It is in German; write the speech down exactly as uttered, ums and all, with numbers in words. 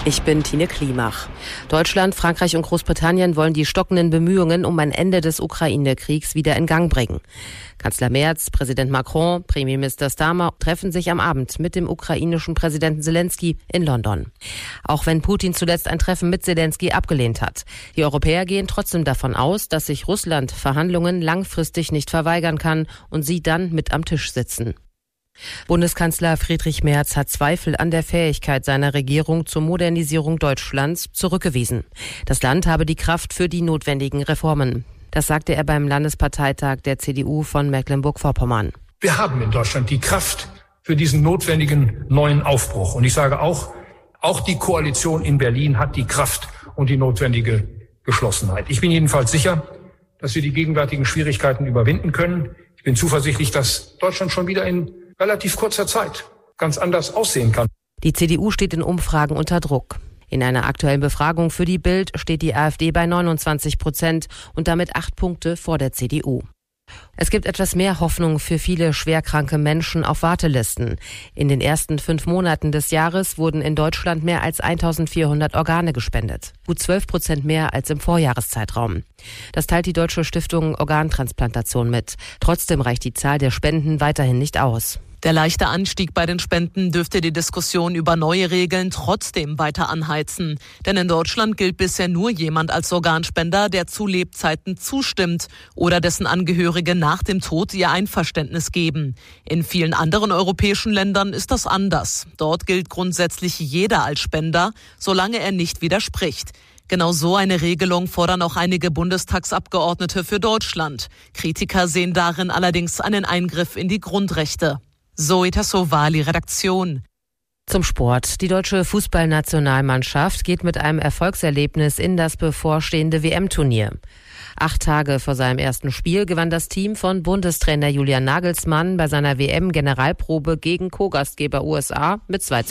Ich bin Tine Klimach. Deutschland, Frankreich und Großbritannien wollen die stockenden Bemühungen um ein Ende des Ukraine-Kriegs wieder in Gang bringen. Kanzler Merz, Präsident Macron, Premierminister Starmer treffen sich am Abend mit dem ukrainischen Präsidenten Zelensky in London. Auch wenn Putin zuletzt ein Treffen mit Zelensky abgelehnt hat. Die Europäer gehen trotzdem davon aus, dass sich Russland Verhandlungen langfristig nicht verweigern kann und sie dann mit am Tisch sitzen. Bundeskanzler Friedrich Merz hat Zweifel an der Fähigkeit seiner Regierung zur Modernisierung Deutschlands zurückgewiesen. Das Land habe die Kraft für die notwendigen Reformen. Das sagte er beim Landesparteitag der C D U von Mecklenburg-Vorpommern. Wir haben in Deutschland die Kraft für diesen notwendigen neuen Aufbruch. Und ich sage auch, auch die Koalition in Berlin hat die Kraft und die notwendige Geschlossenheit. Ich bin jedenfalls sicher, dass wir die gegenwärtigen Schwierigkeiten überwinden können. Ich bin zuversichtlich, dass Deutschland schon wieder in relativ kurzer Zeit ganz anders aussehen kann. Die C D U steht in Umfragen unter Druck. In einer aktuellen Befragung für die Bild steht die AfD bei neunundzwanzig Prozent und damit acht Punkte vor der C D U. Es gibt etwas mehr Hoffnung für viele schwerkranke Menschen auf Wartelisten. In den ersten fünf Monaten des Jahres wurden in Deutschland mehr als eintausendvierhundert Organe gespendet. Gut zwölf Prozent mehr als im Vorjahreszeitraum. Das teilt die Deutsche Stiftung Organtransplantation mit. Trotzdem reicht die Zahl der Spenden weiterhin nicht aus. Der leichte Anstieg bei den Spenden dürfte die Diskussion über neue Regeln trotzdem weiter anheizen. Denn in Deutschland gilt bisher nur jemand als Organspender, der zu Lebzeiten zustimmt oder dessen Angehörige nach dem Tod ihr Einverständnis geben. In vielen anderen europäischen Ländern ist das anders. Dort gilt grundsätzlich jeder als Spender, solange er nicht widerspricht. Genau so eine Regelung fordern auch einige Bundestagsabgeordnete für Deutschland. Kritiker sehen darin allerdings einen Eingriff in die Grundrechte. Zoe Tassovali, Redaktion. Zum Sport. Die deutsche Fußballnationalmannschaft geht mit einem Erfolgserlebnis in das bevorstehende W M-Turnier. Acht Tage vor seinem ersten Spiel gewann das Team von Bundestrainer Julian Nagelsmann bei seiner W M-Generalprobe gegen Co-Gastgeber U S A mit zwei zu